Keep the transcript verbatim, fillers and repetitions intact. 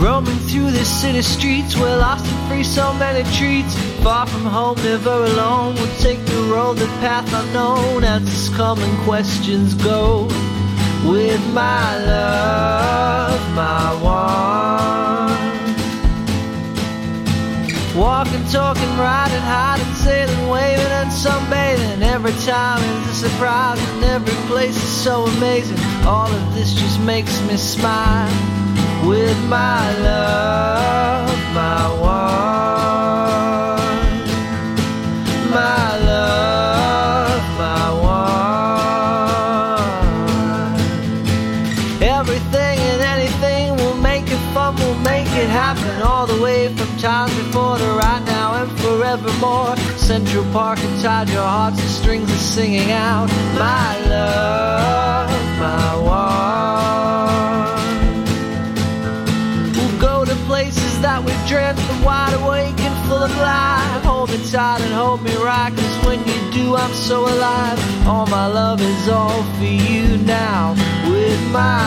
Roaming through the city streets, we're lost and free, so many treats. Far from home, never alone, we'll take the road, the path unknown. Answers come and questions go. With my love, my one. Walking, talking, riding, hiding, sailing, waving and sunbathing. Every time is a surprise and every place is so amazing. All of this just makes me smile. With my love, my one. My love, my one. Everything and anything will make it fun, will make it happen. All the way from times before to right now and forevermore. Central Park inside your hearts, the strings are singing out. My love, my one. We'll go to places that we've dreamt of, wide awake and full of life. Hold me tight and hold me right, cause when you do I'm so alive. All my love is all for you now. With my